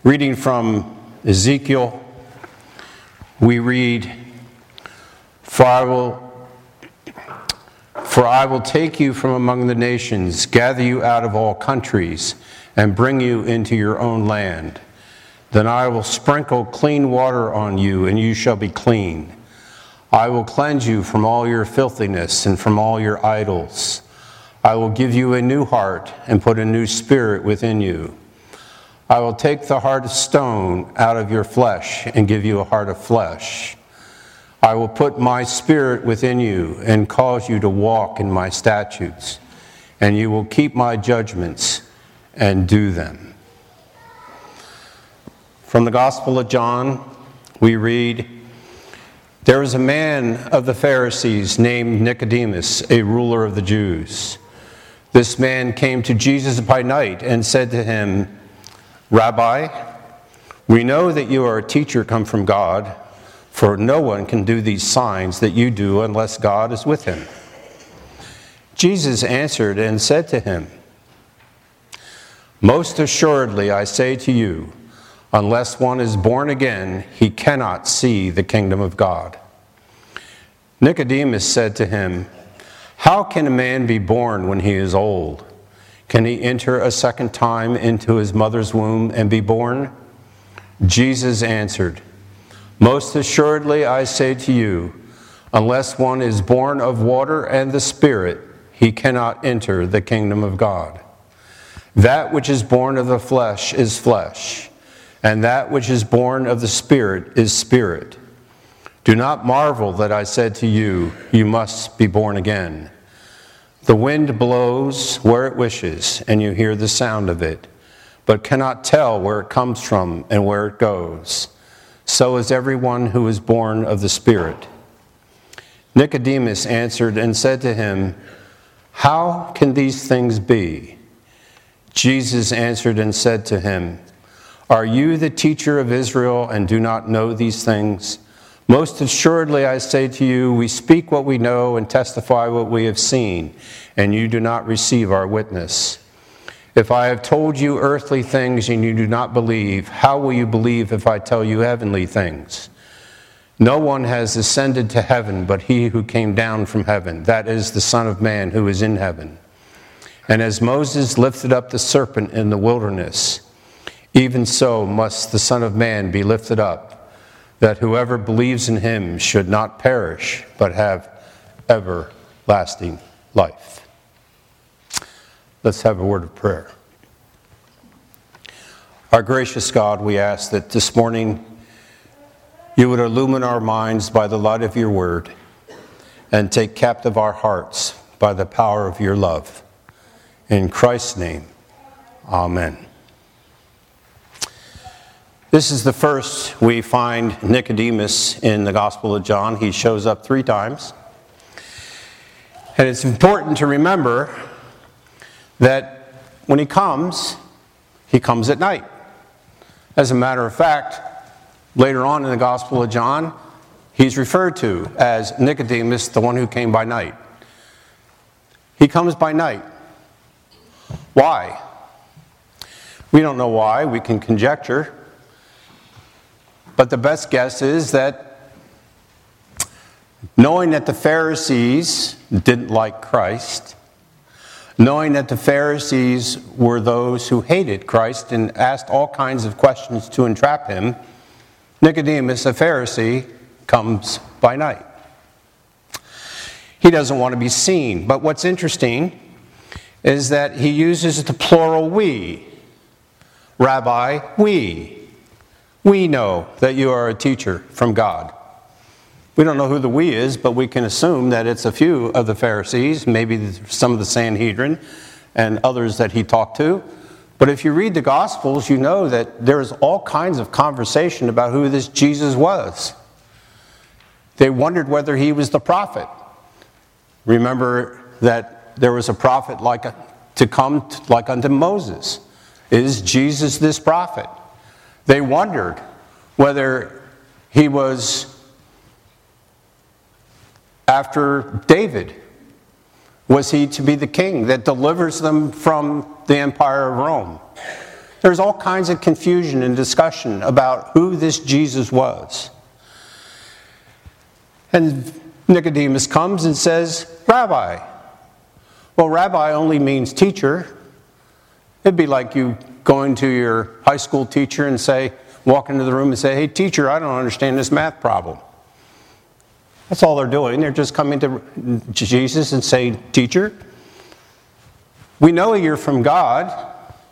Reading from Ezekiel, we read, For I will take you from among the nations, gather you out of all countries, and bring you into your own land. Then I will sprinkle clean water on you, and you shall be clean. I will cleanse you from all your filthiness and from all your idols. I will give you a new heart and put a new spirit within you. I will take the heart of stone out of your flesh and give you a heart of flesh. I will put my spirit within you and cause you to walk in my statutes, and you will keep my judgments and do them. From the Gospel of John, we read, There was a man of the Pharisees named Nicodemus, a ruler of the Jews. This man came to Jesus by night and said to him, Rabbi, we know that you are a teacher come from God, for no one can do these signs that you do unless God is with him. Jesus answered and said to him, Most assuredly I say to you, unless one is born again, he cannot see the kingdom of God. Nicodemus said to him, How can a man be born when he is old? Can he enter a second time into his mother's womb and be born? Jesus answered, Most assuredly I say to you, unless one is born of water and the Spirit, he cannot enter the kingdom of God. That which is born of the flesh is flesh, and that which is born of the Spirit is spirit. Do not marvel that I said to you, You must be born again. The wind blows where it wishes, and you hear the sound of it, but cannot tell where it comes from and where it goes. So is everyone who is born of the Spirit. Nicodemus answered and said to him, How can these things be? Jesus answered and said to him, Are you the teacher of Israel and do not know these things? Most assuredly I say to you, we speak what we know and testify what we have seen, and you do not receive our witness. If I have told you earthly things and you do not believe, how will you believe if I tell you heavenly things? No one has ascended to heaven but he who came down from heaven, that is the Son of Man who is in heaven. And as Moses lifted up the serpent in the wilderness, even so must the Son of Man be lifted up, that whoever believes in him should not perish, but have everlasting life. Let's have a word of prayer. Our gracious God, we ask that this morning you would illumine our minds by the light of your word and take captive our hearts by the power of your love. In Christ's name, amen. This is the first we find Nicodemus in the Gospel of John. He shows up 3 times. And it's important to remember that when he comes at night. As a matter of fact, later on in the Gospel of John, he's referred to as Nicodemus, the one who came by night. He comes by night. Why? We don't know why. We can conjecture. But the best guess is that knowing that the Pharisees didn't like Christ, knowing that the Pharisees were those who hated Christ and asked all kinds of questions to entrap him, Nicodemus, a Pharisee, comes by night. He doesn't want to be seen. But what's interesting is that he uses the plural we. Rabbi, we know that you are a teacher from God. We don't know who the we is, but we can assume that it's a few of the Pharisees, maybe some of the Sanhedrin and others that he talked to. But if you read the Gospels, you know that there's all kinds of conversation about who this Jesus was. They wondered whether he was the prophet. Remember that there was a prophet to come like unto Moses. Is Jesus this prophet? They wondered whether he was after David. Was he to be the king that delivers them from the empire of Rome? There's all kinds of confusion and discussion about who this Jesus was. And Nicodemus comes and says, Rabbi. Well, rabbi only means teacher. It'd be like you going to your high school teacher and walk into the room and say, hey, teacher, I don't understand this math problem. That's all they're doing. They're just coming to Jesus and saying, teacher, we know you're from God.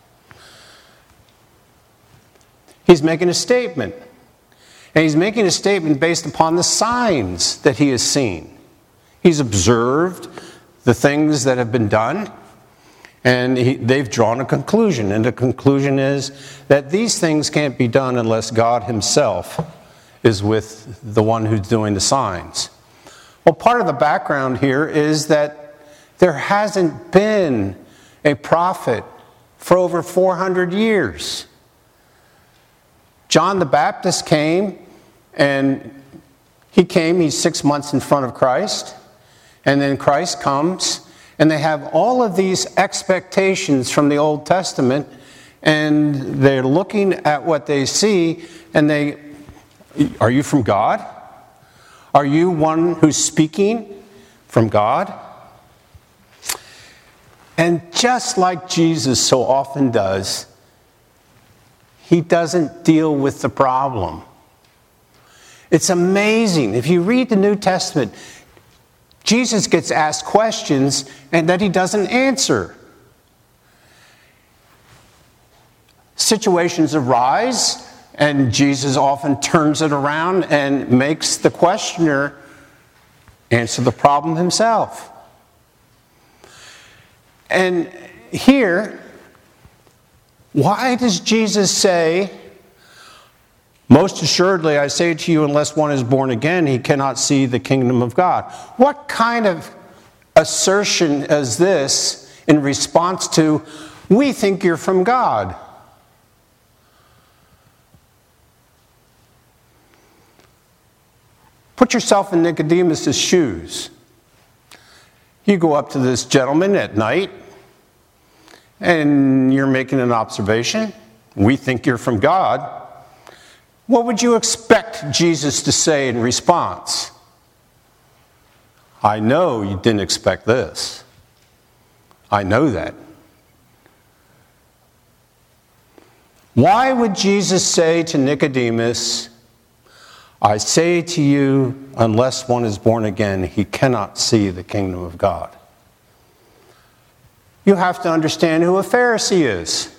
He's making a statement. And he's making a statement based upon the signs that he has seen. He's observed the things that have been done, and they've drawn a conclusion. And the conclusion is that these things can't be done unless God himself is with the one who's doing the signs. Well, part of the background here is that there hasn't been a prophet for over 400 years. John the Baptist came, and he's 6 months in front of Christ, and then Christ comes, and they have all of these expectations from the Old Testament, and they're looking at what they see, and are you from God? Are you one who's speaking from God? And just like Jesus so often does, he doesn't deal with the problem. It's amazing. If you read the New Testament, Jesus gets asked questions and that he doesn't answer. Situations arise, and Jesus often turns it around and makes the questioner answer the problem himself. And here, why does Jesus say, most assuredly I say to you, unless one is born again, he cannot see the kingdom of God? What kind of assertion is this in response to, we think you're from God? Put yourself in Nicodemus' shoes. You go up to this gentleman at night, and you're making an observation. We think you're from God. What would you expect Jesus to say in response? I know you didn't expect this. I know that. Why would Jesus say to Nicodemus, I say to you, unless one is born again, he cannot see the kingdom of God? You have to understand who a Pharisee is.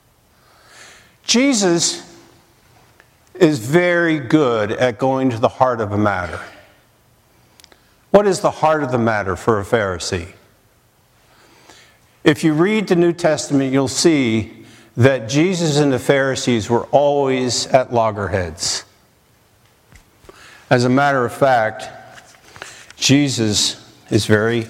Jesus is very good at going to the heart of a matter. What is the heart of the matter for a Pharisee? If you read the New Testament, you'll see that Jesus and the Pharisees were always at loggerheads. As a matter of fact, Jesus is very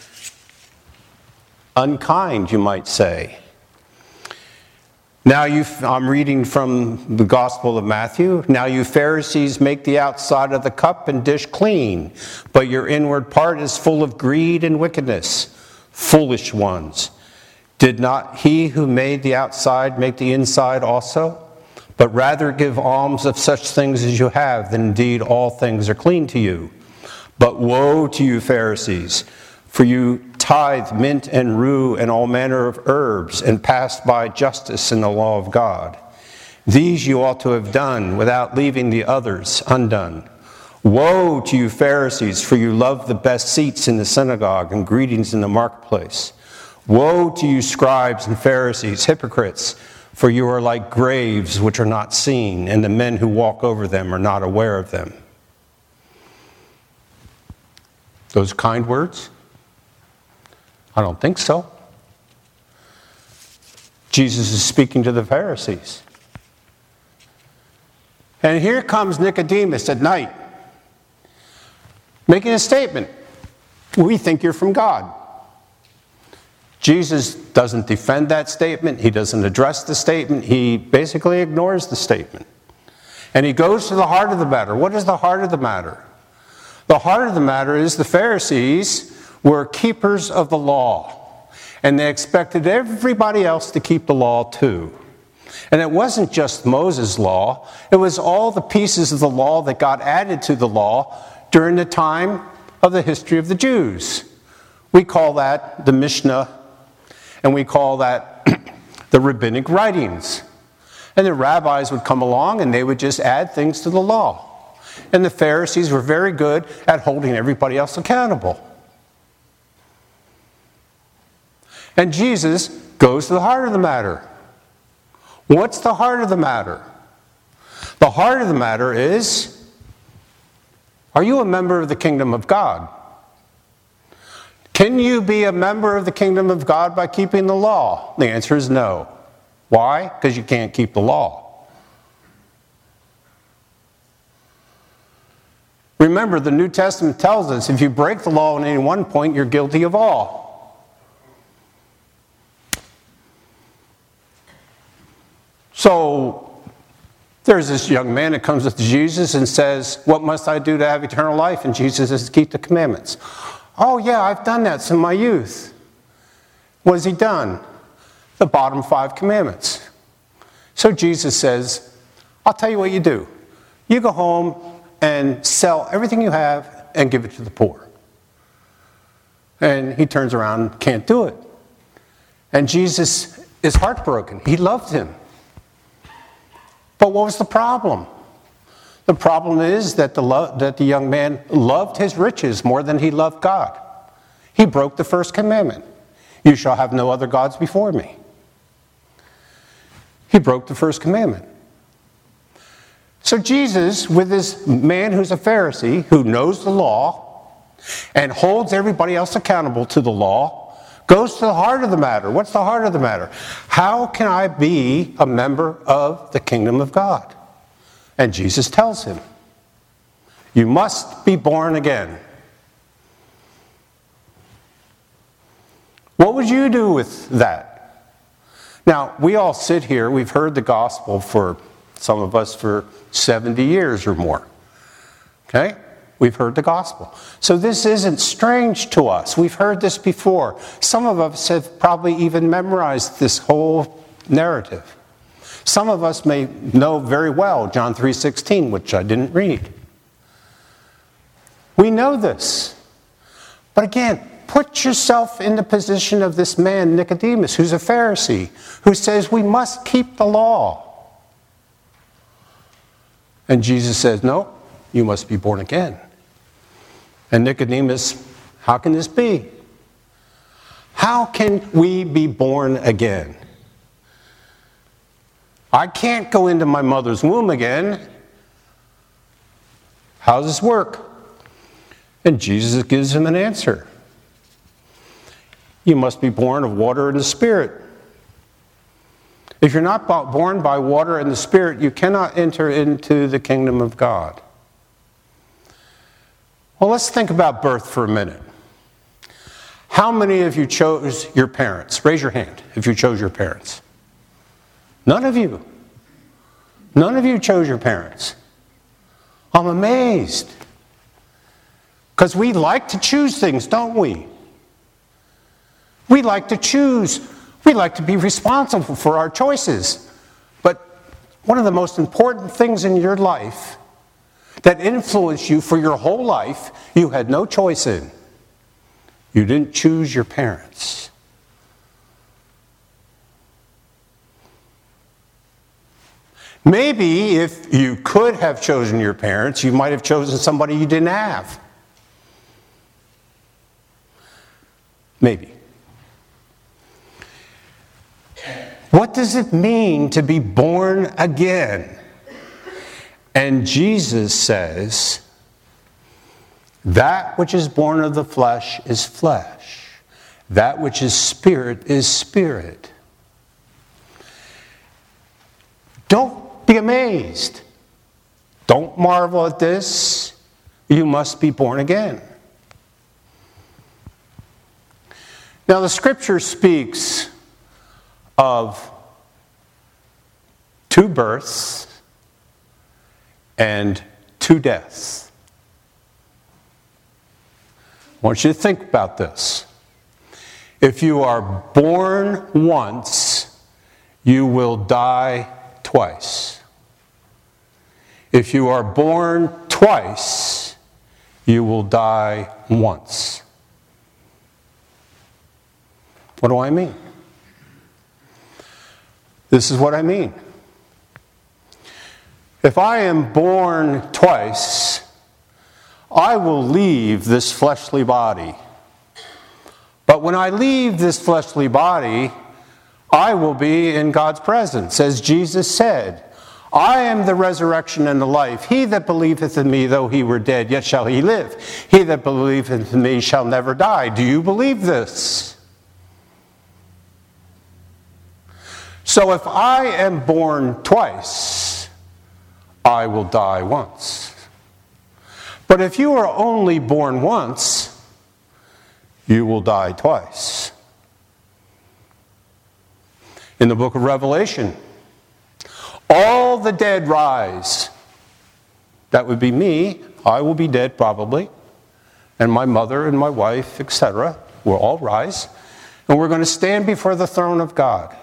unkind, you might say. Now I'm reading from the Gospel of Matthew. Now you Pharisees make the outside of the cup and dish clean, but your inward part is full of greed and wickedness. Foolish ones. Did not he who made the outside make the inside also? But rather give alms of such things as you have, then indeed all things are clean to you. But woe to you, Pharisees, for you tithe mint and rue and all manner of herbs, and passed by justice and the law of God. These you ought to have done without leaving the others undone. Woe to you, Pharisees, for you love the best seats in the synagogue and greetings in the marketplace. Woe to you, scribes and Pharisees, hypocrites, for you are like graves which are not seen, and the men who walk over them are not aware of them. Those kind words? I don't think so. Jesus is speaking to the Pharisees. And here comes Nicodemus at night, making a statement. We think you're from God. Jesus doesn't defend that statement. He doesn't address the statement. He basically ignores the statement. And he goes to the heart of the matter. What is the heart of the matter? The heart of the matter is the Pharisees were keepers of the law, and they expected everybody else to keep the law too. And it wasn't just Moses' law. It was all the pieces of the law that God added to the law during the time of the history of the Jews. We call that the Mishnah, and we call that the rabbinic writings. And the rabbis would come along and they would just add things to the law. And the Pharisees were very good at holding everybody else accountable. And Jesus goes to the heart of the matter. What's the heart of the matter? The heart of the matter is, are you a member of the kingdom of God? Can you be a member of the kingdom of God by keeping the law? The answer is no. Why? Because you can't keep the law. Remember, the New Testament tells us if you break the law at any one point, you're guilty of all. So, there's this young man that comes up to Jesus and says, what must I do to have eternal life? And Jesus says, keep the commandments. Oh yeah, I've done that since my youth. What has he done? The bottom 5 commandments. So Jesus says, I'll tell you what you do. You go home and sell everything you have and give it to the poor. And he turns around and can't do it. And Jesus is heartbroken. He loved him. But what was the problem? The problem is that the young man loved his riches more than he loved God. He broke the first commandment. You shall have no other gods before me. He broke the first commandment. So Jesus, with this man who's a Pharisee, who knows the law and holds everybody else accountable to the law, goes to the heart of the matter. What's the heart of the matter? How can I be a member of the kingdom of God? And Jesus tells him, you must be born again. What would you do with that? Now, we all sit here, we've heard the gospel for, some of us, for 70 years or more. Okay? We've heard the gospel. So this isn't strange to us. We've heard this before. Some of us have probably even memorized this whole narrative. Some of us may know very well John 3:16, which I didn't read. We know this. But again, put yourself in the position of this man, Nicodemus, who's a Pharisee, who says we must keep the law. And Jesus says, no, you must be born again. And Nicodemus, how can this be? How can we be born again? I can't go into my mother's womb again. How does this work? And Jesus gives him an answer. You must be born of water and the Spirit. If you're not born by water and the Spirit, you cannot enter into the kingdom of God. Well, let's think about birth for a minute. How many of you chose your parents? Raise your hand if you chose your parents. None of you. None of you chose your parents. I'm amazed. Because we like to choose things, don't we? We like to choose. We like to be responsible for our choices. But one of the most important things in your life that influenced you for your whole life, you had no choice in. You didn't choose your parents. Maybe if you could have chosen your parents, you might have chosen somebody you didn't have. Maybe. What does it mean to be born again? And Jesus says, that which is born of the flesh is flesh. That which is spirit is spirit. Don't be amazed. Don't marvel at this. You must be born again. Now the scripture speaks of 2 births and 2 deaths. I want you to think about this. If you are born once, you will die twice. If you are born twice, you will die once. What do I mean? This is what I mean. If I am born twice, I will leave this fleshly body. But when I leave this fleshly body, I will be in God's presence. As Jesus said, I am the resurrection and the life. He that believeth in me, though he were dead, yet shall he live. He that believeth in me shall never die. Do you believe this? So if I am born twice, I will die once. But if you are only born once, you will die twice. In the book of Revelation, all the dead rise. That would be me. I will be dead probably. And my mother and my wife, etc. will all rise. And we're going to stand before the throne of God.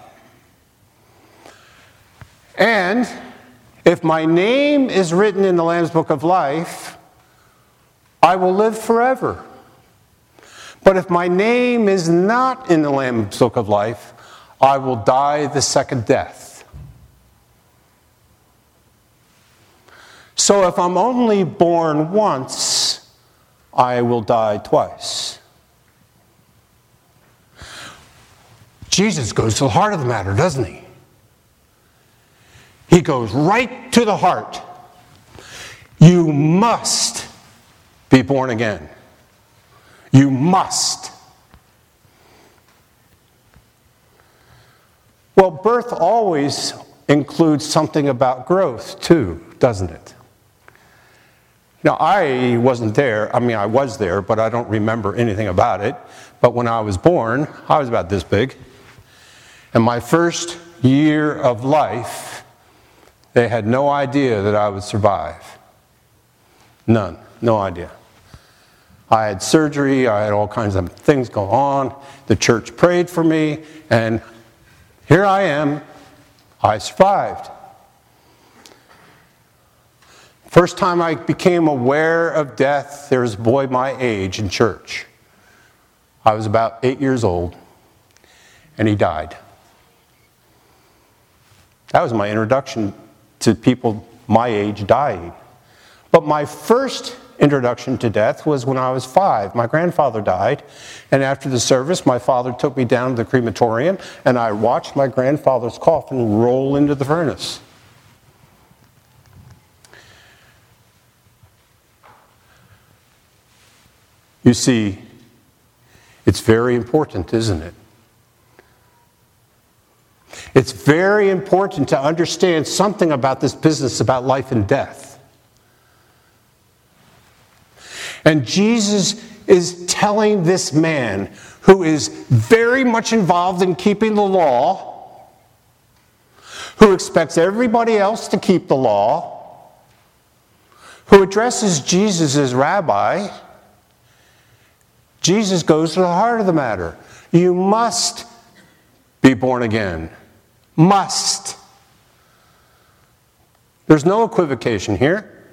And if my name is written in the Lamb's Book of Life, I will live forever. But if my name is not in the Lamb's Book of Life, I will die the second death. So if I'm only born once, I will die twice. Jesus goes to the heart of the matter, doesn't he? He goes right to the heart. You must be born again. You must. Well, birth always includes something about growth too, doesn't it? Now, I wasn't there. I mean, I was there, but I don't remember anything about it. But when I was born, I was about this big. And my first year of life, they had no idea that I would survive. None. No idea. I had surgery. I had all kinds of things going on. The church prayed for me. And here I am. I survived. First time I became aware of death, there was a boy my age in church. I was about 8 years old, and he died. That was my introduction to people my age dying. But my first introduction to death was when I was 5. My grandfather died, and after the service, my father took me down to the crematorium, and I watched my grandfather's coffin roll into the furnace. You see, it's very important, isn't it? It's very important to understand something about this business about life and death. And Jesus is telling this man who is very much involved in keeping the law, who expects everybody else to keep the law, who addresses Jesus as rabbi. Jesus goes to the heart of the matter. You must be born again. Must. There's no equivocation here.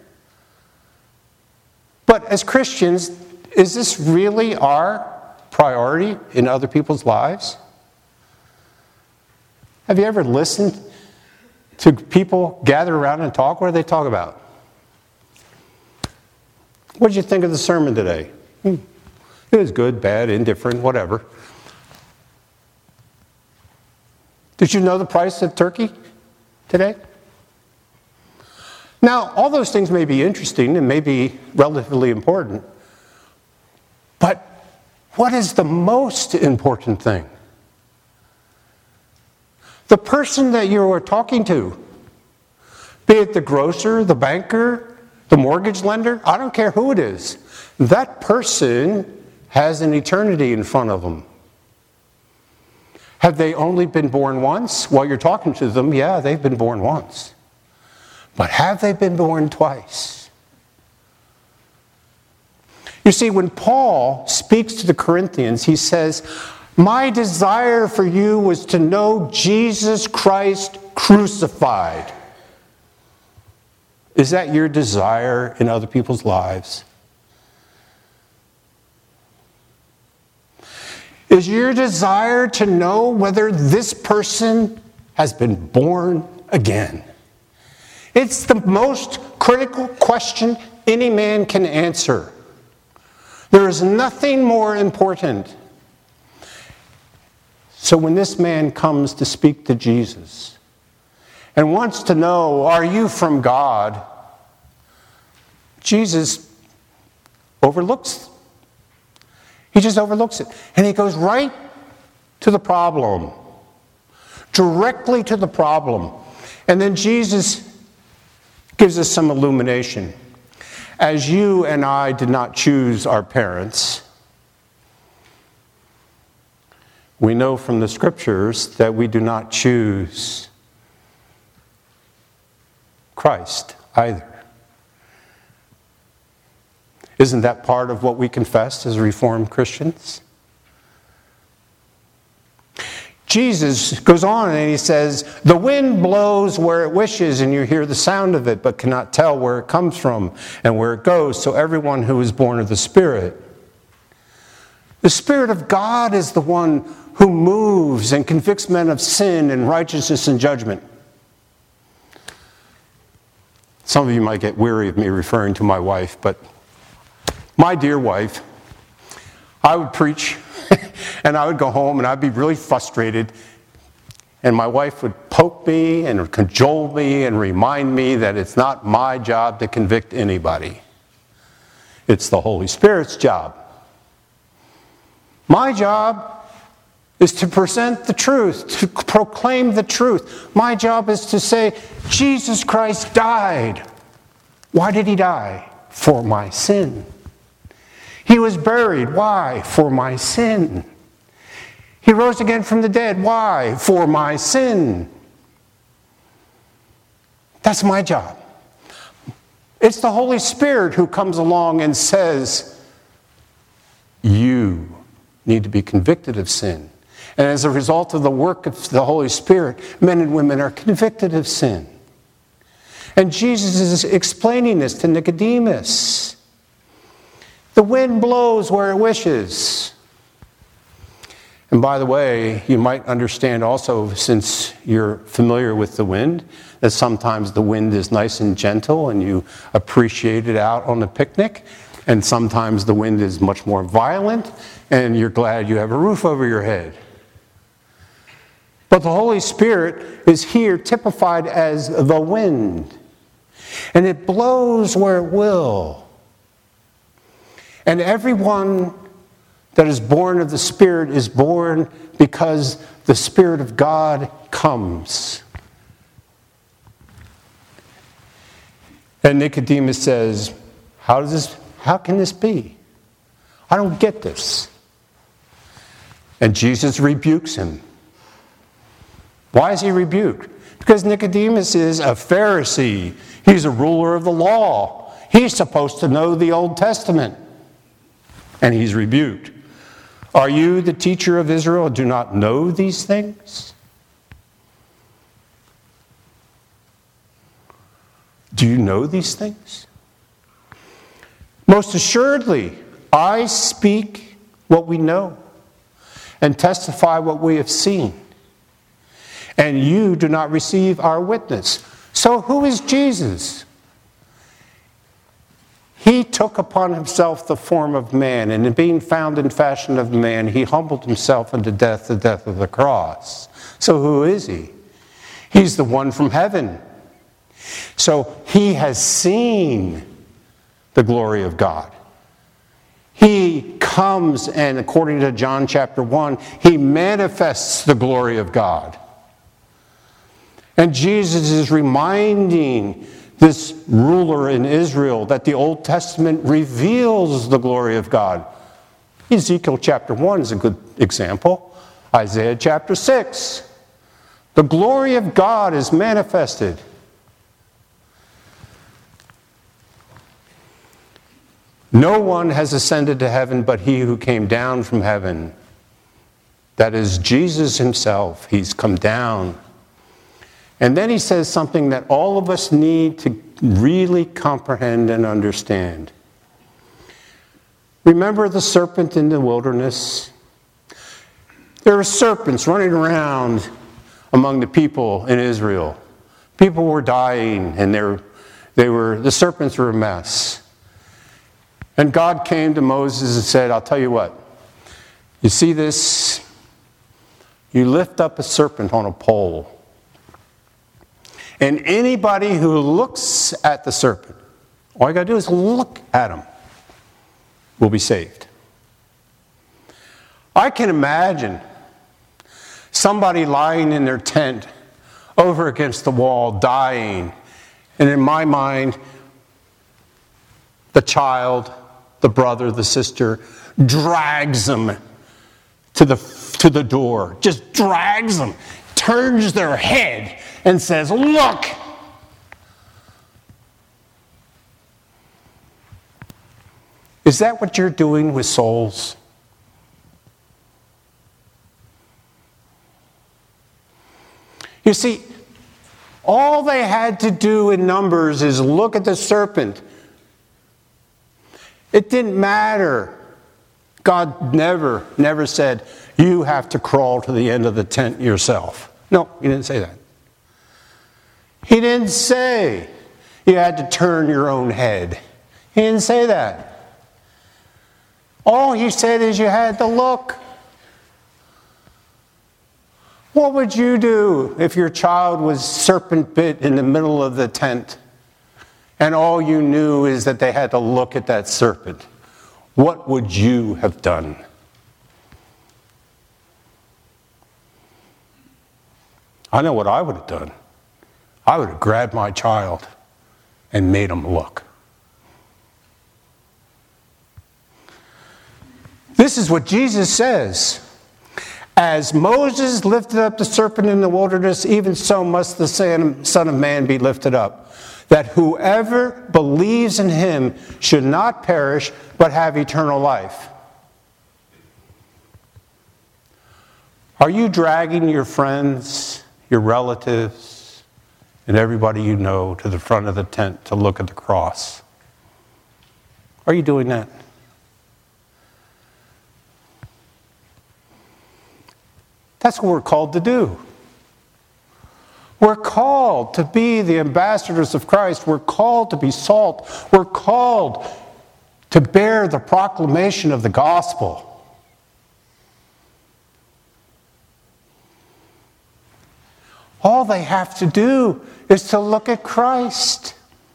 But as Christians, is this really our priority in other people's lives? Have you ever listened to people gather around and talk? What do they talk about? What did you think of the sermon today? It was good, bad, indifferent, whatever. Did you know the price of turkey today? Now, all those things may be interesting and may be relatively important, but what is the most important thing? The person that you are talking to, be it the grocer, the banker, the mortgage lender, I don't care who it is, that person has an eternity in front of them. Have they only been born once? While you're talking to them, yeah, they've been born once. But have they been born twice? You see, when Paul speaks to the Corinthians, he says, My desire for you was to know Jesus Christ crucified. Is that your desire in other people's lives? Is your desire to know whether this person has been born again? It's the most critical question any man can answer. There is nothing more important. So when this man comes to speak to Jesus and wants to know, are you from God? Jesus overlooks. He just overlooks it. And he goes right to the problem. Directly to the problem. And then Jesus gives us some illumination. As you and I did not choose our parents, we know from the scriptures that we do not choose Christ either. Isn't that part of what we confess as Reformed Christians? Jesus goes on and he says, the wind blows where it wishes and you hear the sound of it, but cannot tell where it comes from and where it goes. So everyone who is born of the Spirit. The Spirit of God is the one who moves and convicts men of sin and righteousness and judgment. Some of you might get weary of me referring to my wife, but my dear wife, I would preach and I would go home and I'd be really frustrated, and my wife would poke me and cajole me and remind me that it's not my job to convict anybody. It's the Holy Spirit's job. My job is to present the truth, to proclaim the truth. My job is to say, Jesus Christ died. Why did he die? For my sin. He was buried. Why? For my sin. He rose again from the dead. Why? For my sin. That's my job. It's the Holy Spirit who comes along and says, you need to be convicted of sin. And as a result of the work of the Holy Spirit, men and women are convicted of sin. And Jesus is explaining this to Nicodemus. The wind blows where it wishes. And by the way, you might understand also, since you're familiar with the wind, that sometimes the wind is nice and gentle and you appreciate it out on a picnic. And sometimes the wind is much more violent and you're glad you have a roof over your head. But the Holy Spirit is here typified as the wind. And it blows where it will. And everyone that is born of the Spirit is born because the Spirit of God comes. And Nicodemus says, how can this be? I don't get this. And Jesus rebukes him. Why is he rebuked? Because Nicodemus is a Pharisee. He's a ruler of the law. He's supposed to know the Old Testament. And he's rebuked. Are you the teacher of Israel? Do not know these things? Do you know these things? Most assuredly, I speak what we know and testify what we have seen. And you do not receive our witness. So who is Jesus? He took upon himself the form of man, and in being found in fashion of man, he humbled himself unto death, the death of the cross. So who is he? He's the one from heaven. So he has seen the glory of God. He comes and, according to John chapter 1, he manifests the glory of God. And Jesus is reminding this ruler in Israel that the Old Testament reveals the glory of God. Ezekiel chapter 1 is a good example. Isaiah chapter 6. The glory of God is manifested. No one has ascended to heaven but he who came down from heaven, That is Jesus himself. He's come down. And then he says something that all of us need to really comprehend and understand. Remember the serpent in the wilderness? There were serpents running around among the people in Israel. People were dying, and the serpents were a mess. And God came to Moses and said, I'll tell you what, you see this? You lift up a serpent on a pole. And anybody who looks at the serpent, all you got to do is look at him, will be saved. I can imagine somebody lying in their tent over against the wall, dying. And in my mind, the child, the brother, the sister, drags them to the door. Just drags them, turns their head, and says, look! Is that what you're doing with souls? You see, all they had to do in Numbers is look at the serpent. It didn't matter. God never said, you have to crawl to the end of the tent yourself. No, he didn't say that. He didn't say you had to turn your own head. He didn't say that. All he said is you had to look. What would you do if your child was serpent bit in the middle of the tent and all you knew is that they had to look at that serpent? What would you have done? I know what I would have done. I would have grabbed my child and made him look. This is what Jesus says. As Moses lifted up the serpent in the wilderness, even so must the Son of Man be lifted up, that whoever believes in him should not perish, but have eternal life. Are you dragging your friends, your relatives, and everybody you know to the front of the tent to look at the cross? Are you doing that? That's what we're called to do. We're called to be the ambassadors of Christ. We're called to be salt. We're called to bear the proclamation of the gospel. All they have to do is to look at Christ.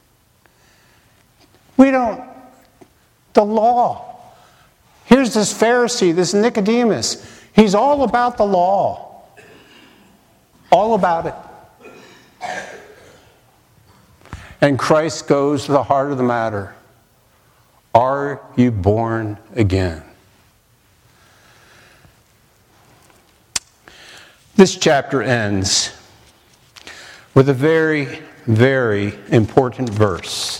The law. Here's this Pharisee, this Nicodemus. He's all about the law. All about it. And Christ goes to the heart of the matter. Are you born again? This chapter ends with a very, very important verse.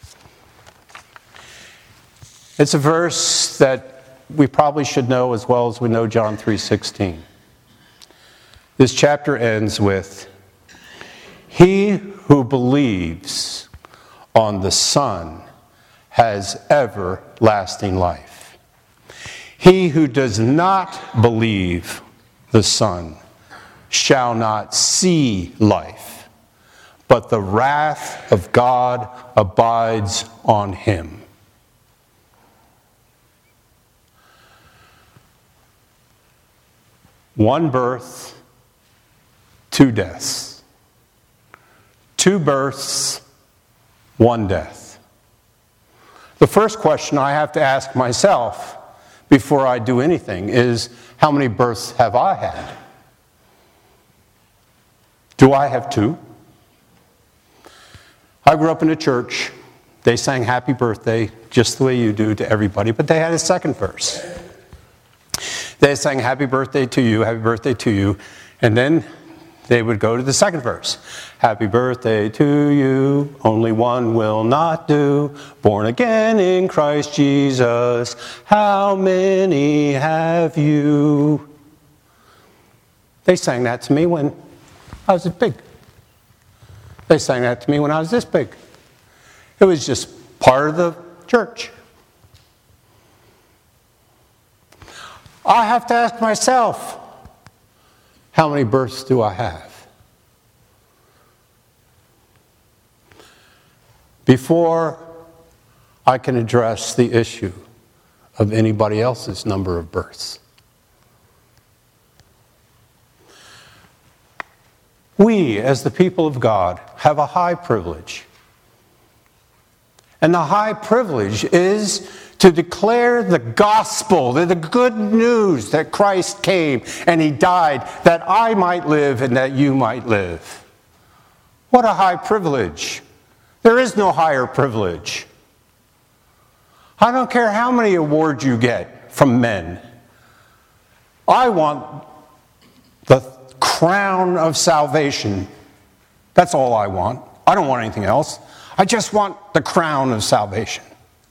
It's a verse that we probably should know as well as we know John 3:16. This chapter ends with, "He who believes on the Son has everlasting life. He who does not believe the Son shall not see life, but the wrath of God abides on him." One birth, two deaths. Two births, one death. The first question I have to ask myself before I do anything is, how many births have I had? Do I have two? I grew up in a church. They sang happy birthday just the way you do to everybody, but they had a second verse. They sang happy birthday to you, and then they would go to the second verse. Happy birthday to you, only one will not do, born again in Christ Jesus, how many have you? They sang that to me when I was this big. They sang that to me when I was this big. It was just part of the church. I have to ask myself, how many births do I have? Before I can address the issue of anybody else's number of births. We, as the people of God, have a high privilege. And the high privilege is to declare the gospel, the good news that Christ came and He died that I might live and that you might live. What a high privilege. There is no higher privilege. I don't care how many awards you get from men. I want the crown of salvation. That's all I want. I don't want anything else. I just want the crown of salvation.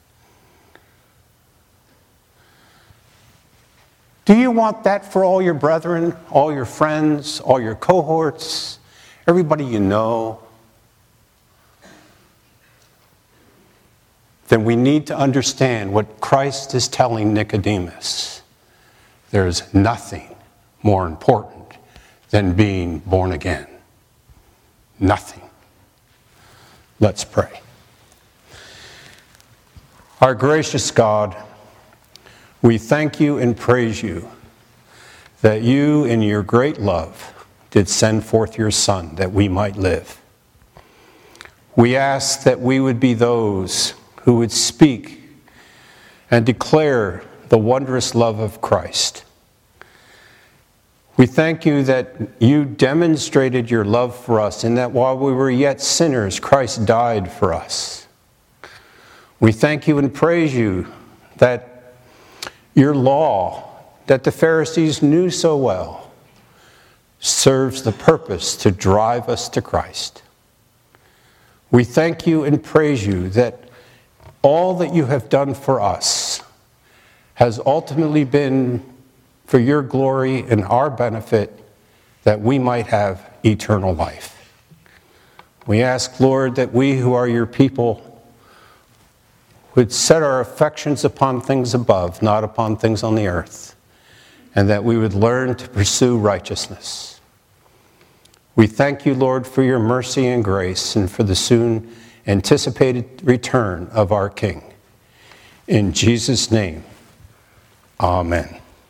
Do you want that for all your brethren, all your friends, all your cohorts, everybody you know? Then we need to understand what Christ is telling Nicodemus. There is nothing more important than being born again. Nothing. Let's pray. Our gracious God, we thank you and praise you that you in your great love did send forth your Son that we might live. We ask that we would be those who would speak and declare the wondrous love of Christ. We thank you that you demonstrated your love for us in that while we were yet sinners, Christ died for us. We thank you and praise you that your law, that the Pharisees knew so well, serves the purpose to drive us to Christ. We thank you and praise you that all that you have done for us has ultimately been for your glory and our benefit, that we might have eternal life. We ask, Lord, that we who are your people would set our affections upon things above, not upon things on the earth, and that we would learn to pursue righteousness. We thank you, Lord, for your mercy and grace and for the soon anticipated return of our King. In Jesus' name, amen.